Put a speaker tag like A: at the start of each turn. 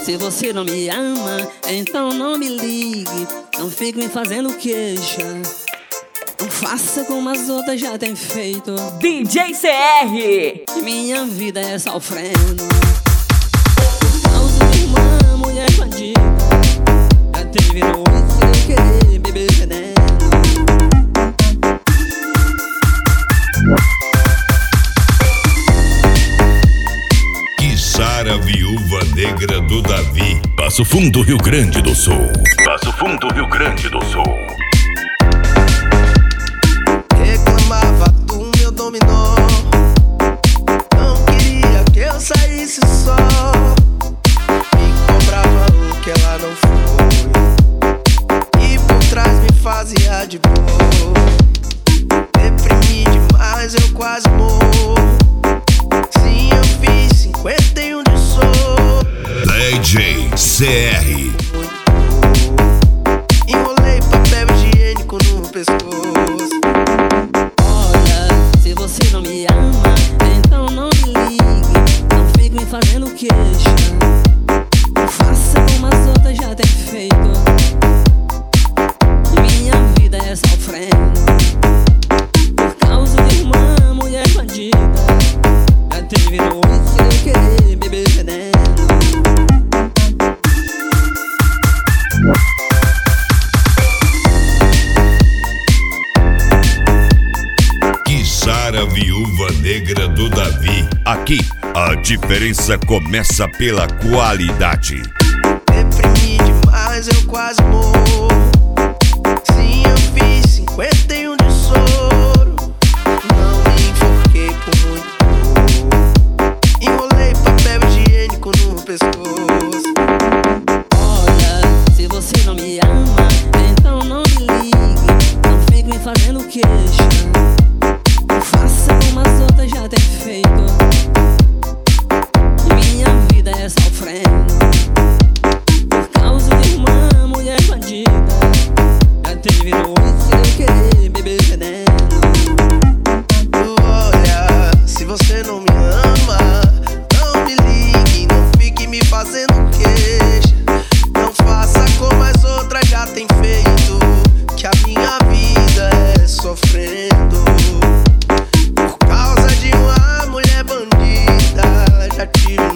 A: Se você não me ama, então não me ligue. Não fique me fazendo queixa. Não faça como as outras já têm feito.
B: DJ CR.
A: Minha vida é sofrendo por causa de uma mulher bandida. Até virou sem querer beber veneno.
C: Sara, viúva negra do Davi. Passo Fundo, Rio Grande do Sul. Passo Fundo, Rio Grande do Sul.
D: Reclamava do meu dominó. Não queria que eu saísse só. Me cobrava o que ela não foi. E por trás me fazia de boa. Deprimi demais, eu quase morro. Sim, eu fiz 51 de sono.
C: DJ CR.
D: Enrolei papel higiênico no pescoço.
A: Olha, se você não me ama, então não me ligue. Não fique me fazendo queixa. Não faça como as outras já têm feito. Minha vida é sofrendo por causa de uma mulher bandida. Até virou sem querer beber veneno.
C: Sara, viúva negra do Davi. Aqui, a diferença começa pela qualidade.
D: Deprimi demais, eu quase morro. Sim, eu fiz 51 de soro. Não me enfoquei por muito pouco. Enrolei papel higiênico no pescoço.
A: Olha, se você não me ama, então não me ligue. Não fique me fazendo queixa. Não faça como as outras já têm feito. Minha vida é sofrendo por causa de uma mulher bandida. Até virou sem querer beber veneno.
D: Olha, se você não me ama, não me ligue. Não fique me fazendo queixa. Não faça como as outras já têm feito. Que a minha vida é sofrendo por causa de uma mulher bandida. Já tive